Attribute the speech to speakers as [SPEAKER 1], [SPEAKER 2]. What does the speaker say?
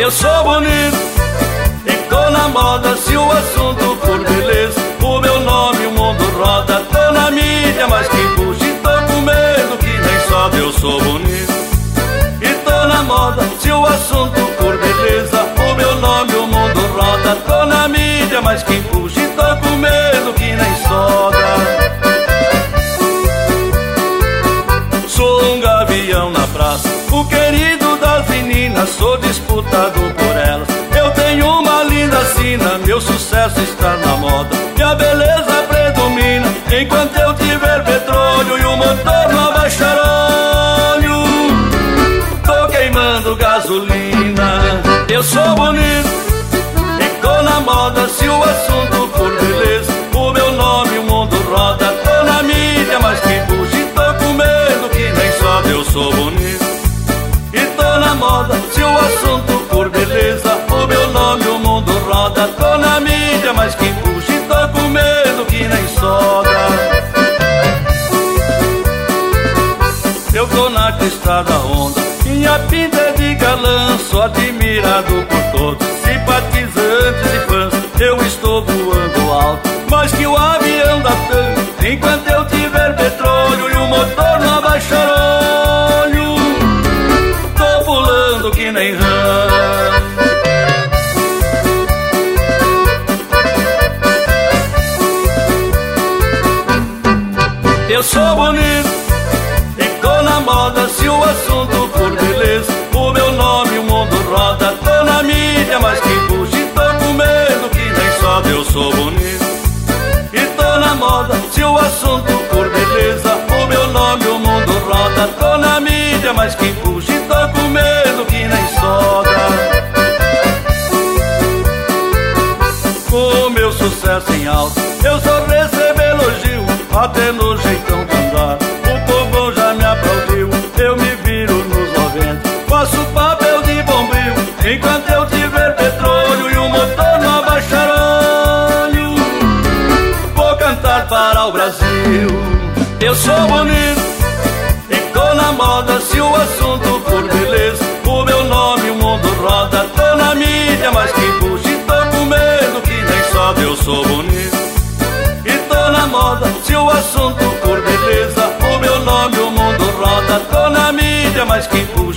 [SPEAKER 1] Eu sou bonito e tô na moda. Se o assunto for beleza, o meu nome o mundo roda. Tô na mídia, mas quem puxa e tô com medo que nem sobe. Eu sou bonito e tô na moda. Se o assunto for beleza, o meu nome o mundo roda. Tô na mídia, mas quem puxa e tô com medo que nem soda. Sou um gavião na praça, o querido das meninas, sou disputado por elas. Eu tenho uma linda sina, meu sucesso está na moda e a beleza predomina. Enquanto eu tiver petróleo e o motor não abaixar óleo, tô queimando gasolina. Eu sou bonito e tô na moda. Se o assunto for beleza, o meu nome o mundo roda. Tô na mídia, mas quem puxa e tô com medo que nem sobe. Eu sou bonito e tô na moda. Se o assunto for beleza, o meu nome o mundo roda. Tô na mídia, mas quem puxa e tô com medo que nem soda. Eu tô na crista da onda, minha pinta é de galã, sou admirado por todos, simpatizantes e fãs. Eu estou voando alto, mais que o avião da TAM. Enquanto eu tiver petróleo e o motor não abaixar óleo, tô pulando que nem rã. Eu sou bonito e tô na moda. Se o assunto for beleza, o meu nome o mundo roda. Tô na mídia, mas quem puxa e tô com medo que nem sobe. Eu sou bonito e tô na moda. Se o assunto for beleza, o meu nome o mundo roda. Tô na mídia, mas quem puxa e tô com medo que nem soda. Com o meu sucesso em alta, eu só recebo elogio, até no jeitão de andar. O povão já me aplaudiu, eu me viro nos 90, faço papel de bombril. Enquanto eu tiver petróleo e o motor não abaixar óleo, vou cantar para o Brasil. Eu sou bonito e tô na moda. Se o assunto for beleza, o meu nome o mundo roda. Tô na mídia, mas quem puxa e tô com medo que nem sobe. Eu sou bonito e tô na moda. Se o assunto for beleza, o meu nome o mundo roda. Tô na mídia, mas quem puxa